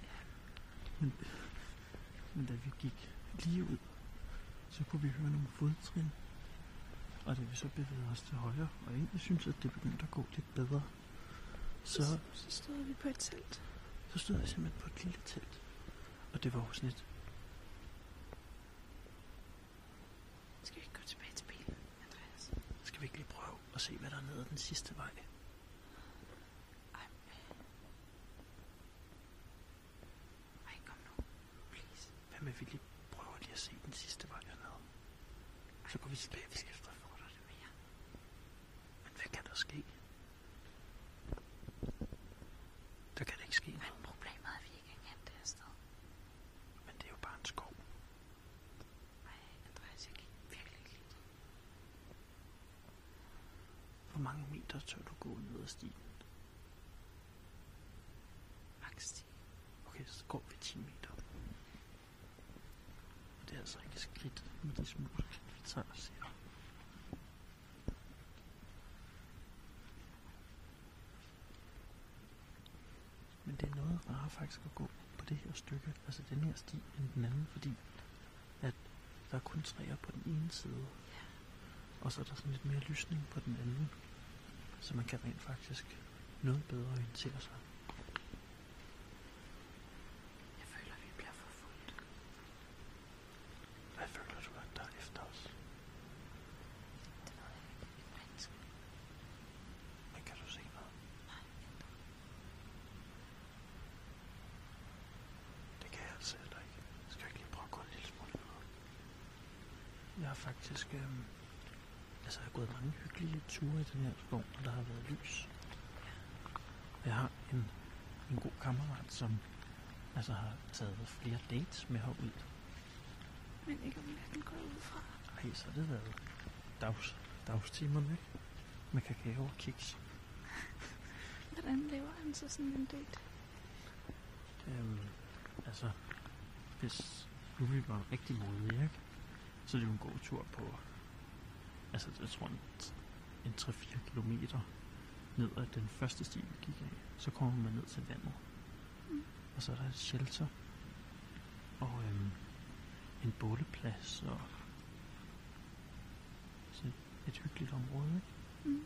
Men da vi gik lige ud, så kunne vi høre nogle fodtrin. Og da vi så bevægede os til højre, og egentlig synes, at det begyndte at gå lidt bedre, så stod vi på et telt. så stod jeg simpelthen på et lille telt. Og det var jo sådan et... Skal vi ikke gå tilbage til bilen, Andreas? Skal vi ikke lige prøve at se, hvad der er nede ad den sidste vej? Ej, kom nu. Please. Hvad med vi lige prøver lige at se den sidste vej hernede? Så går vi tilbage bagefter. Får du det mere? Men hvad kan der ske? Der kan det ikke ske noget. Men problemet er, at vi ikke kan kende det her sted. Men det er jo bare en skov. Ej, Andreas, jeg kan virkelig ikke lide det. Hvor mange meter tør du gå ned ad stien? Max 10. Okay, så går vi 10 meter. Og det er altså ikke skridt med de små skridt, vi tager og ser. Men det er noget rarere faktisk at gå på det her stykke, altså den her sti, end den anden, fordi at der er kun træer på den ene side. Og så er der sådan lidt mere lysning på den anden, så man kan rent faktisk noget bedre orientere sig. Jeg føler, at vi bliver forfulgt. Hvad føler du, at der er efter os? Det ved jeg ikke. Et menneske. Men kan du se noget? Nej, mindre. Det kan jeg altså heller ikke. Skal jeg ikke lige prøve at gå en lille smule videre? Jeg har faktisk... jeg har gået mange hyggelige ture i den her skov, og der har været lys. Jeg har en god kammerat, som altså har taget flere dates med herud. Men ikke om natten går ud fra. Ej, så har det været dagstimerne, ikke? Med kakao og kiks. Hvordan lever han så sådan en date? Altså, hvis nu vi var rigtig modige, ikke? Så er det jo en god tur på, altså jeg tror en 3-4 kilometer ned ad den første sti, vi gik af. Så kommer man ned til vandet. Og så er der et shelter. Og en båleplads og så et hyggeligt område, ikke? Mm.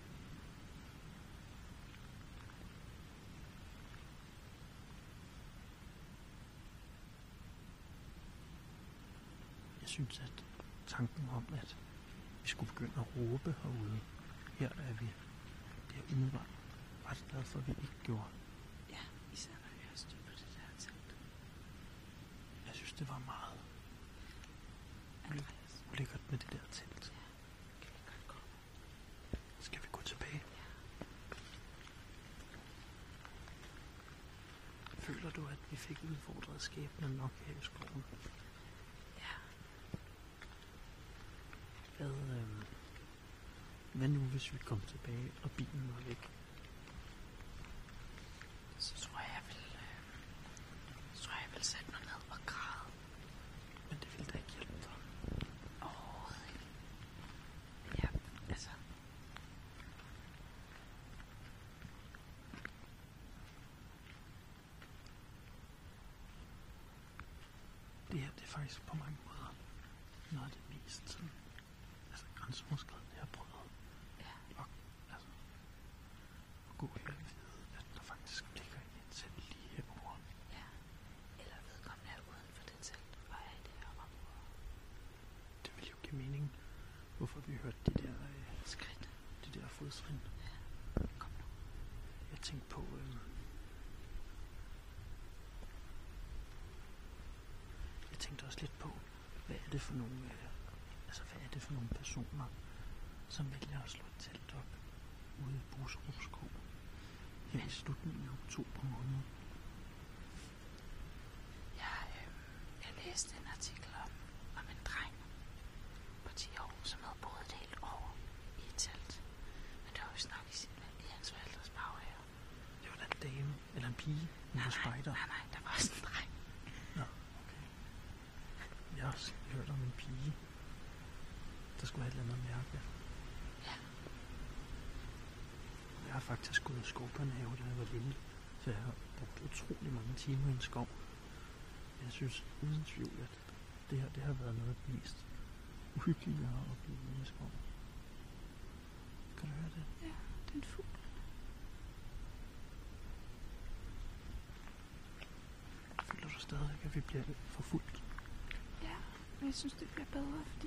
Jeg synes, at tanken om, at vi skulle begynde at råbe herude, her er vi, det er umiddelbart ret glad for, at vi ikke gjorde. Ja, især når vi har styr på det der telt. Jeg synes, det var meget Andreas. lækkert med det der telt. Kan vi godt gå? Skal vi gå tilbage? Føler du, at vi fik udfordret skæbnen nok her i skoven? Ja. Hvad nu, hvis vi kom tilbage, og bilen var væk? Så tror jeg, jeg vil sætte mig ned og græde. Men det ville da ikke hjælpe dig. Overhovedet ikke. Ja, altså. Det her, det er faktisk på mange måder noget af det mest sådan, altså grænseoverskridende, jeg har prøvet. Ja. Og, altså, at gå her og vide, at der faktisk ligger i et telt. fodtrin. Kom nu. Jeg tænkte på... Jeg tænkte også lidt på, hvad er det for nogle... hvad er det for nogle personer, som vælger at slå et telt op ude i Boserup Skov her i slutningen af oktober måned? Jeg læste en artikel om en dreng på 10 år, som havde boet et helt år i et telt. Men det var jo nok i hans forældres baghave. Det var da en dame, eller en pige, hun var spejder. Nej, der var også en dreng. Nå, okay. Jeg har også hørt om en pige, der skulle have et eller andet mærke. Ja. Jeg har faktisk gået i skovbørnehave, da jeg var lille, så jeg har brugt utrolig mange timer i en skov. Jeg synes uden tvivl, at det har været noget af det mest uhyggelige, jeg har oplevet i en skov. Kan du høre det? Ja, det er en fugl. Føler du stadig, at vi bliver forfulgt? Ja, men jeg synes, det bliver bedre, fordi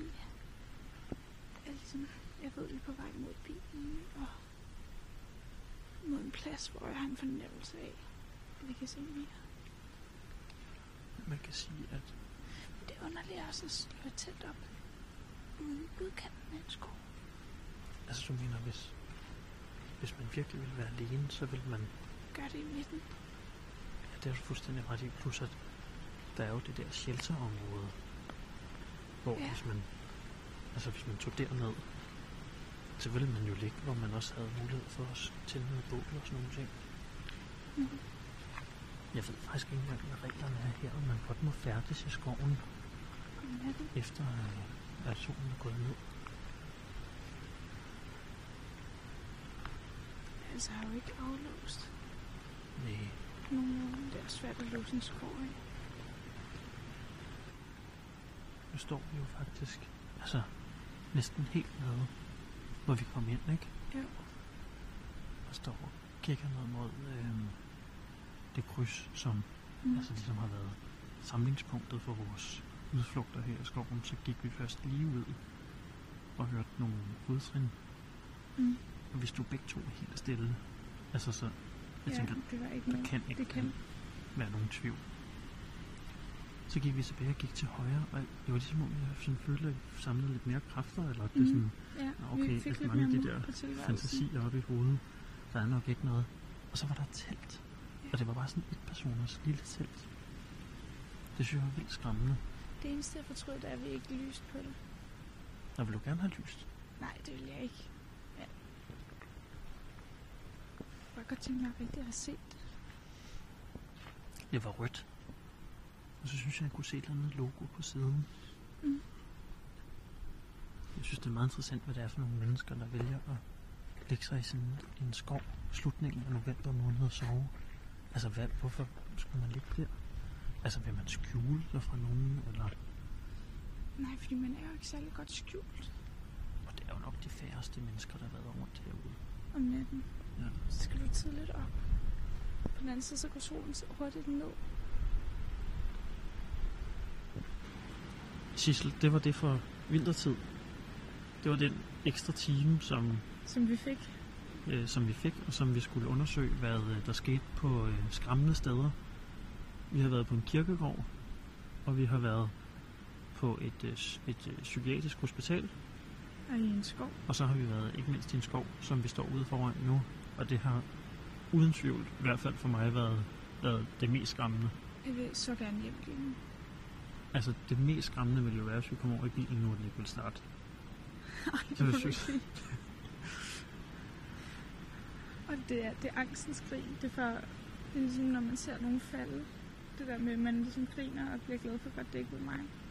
jeg ved, vi er på vej mod bilen og mod en plads, hvor jeg har en fornemmelse af, at vi kan se mere. Man kan sige, at Det er underligt også at slå tæt op ude i udkanten af en skov. altså du mener, hvis man virkelig vil være alene, så vil man... Gør det i midten. Ja, det er du fuldstændig ret i. Plus at der er jo det der shelterområde, hvor Ja. hvis man tog derned, så ville man jo ligge, hvor man også havde mulighed for at tænde noget bål og sådan nogle ting. Mm. Jeg ved faktisk ikke engang, hvad reglerne er her, om man godt må færdes i skoven, Om natten. efter at solen er gået ned. Altså har jo ikke aflåst Nej, nogen. Det er svært at låse en skov af. nu står vi jo faktisk næsten helt nede, hvor vi kom ind, ikke? Jo. Og står og kigger ned mod det kryds, som ligesom har været samlingspunktet for vores udflugter her i skoven. Så gik vi først lige ud og hørte nogle fodtrin. Mm. Og hvis du begge to er helt stille, så jeg tænker, det var ikke der noget. kan ikke Det kan. være nogen tvivl. Så gik vi tilbage og gik til højre, og det var ligesom om jeg sådan følte, at jeg samlede lidt mere kræfter, eller at det sådan, Ja, okay, vi fik efter lidt mange af mere de mod der på tilværelsen. fantasier oppe i hovedet, der er nok ikke noget. Og så var der et telt, og det var bare sådan et personers lille telt. Det synes jeg var vildt skræmmende. Det eneste, jeg fortrød, det er, at vi ikke lyst på det. Og vil du gerne have lyst? Nej, det vil jeg ikke. Ja. Jeg kan godt tænke mig rigtigt at have set det. Det var rødt. Og så synes jeg, at jeg kunne se et eller andet logo på siden. Mm. Jeg synes, det er meget interessant, hvad det er for nogle mennesker, der vælger at lægge sig i sådan en skov slutningen af november måned og sove. Altså, hvorfor skulle man ligge der? Altså, vil man skjule sig fra nogen, eller? Nej, fordi man er jo ikke særlig godt skjult Og det er jo nok de færreste mennesker, der har været rundt herude. om natten. Ja. Så skal du tidligt op. På den anden side, så går solen så hurtigt ned. Sissel, det var det for vintertid. Det var den ekstra time, som Som vi fik. og som vi skulle undersøge, hvad der skete på skræmmende steder. Vi har været på en kirkegård, og vi har været på et psykiatrisk hospital, Og i en skov. og så har vi været ikke mindst i en skov, som vi står ude foran nu. Og det har uden tvivl, i hvert fald for mig, været det mest skræmmende. Jeg vil så gerne hjem lige nu. Altså, det mest skræmmende ville jo være, hvis vi kommer over i bilen nu, og den ikke vil starte. Det Så må det du synes- ikke sige. Og det er angstens grin. Det er ligesom, når man ser nogen falde. Det der med, at man ligesom griner og bliver glad for, godt det ikke var mig.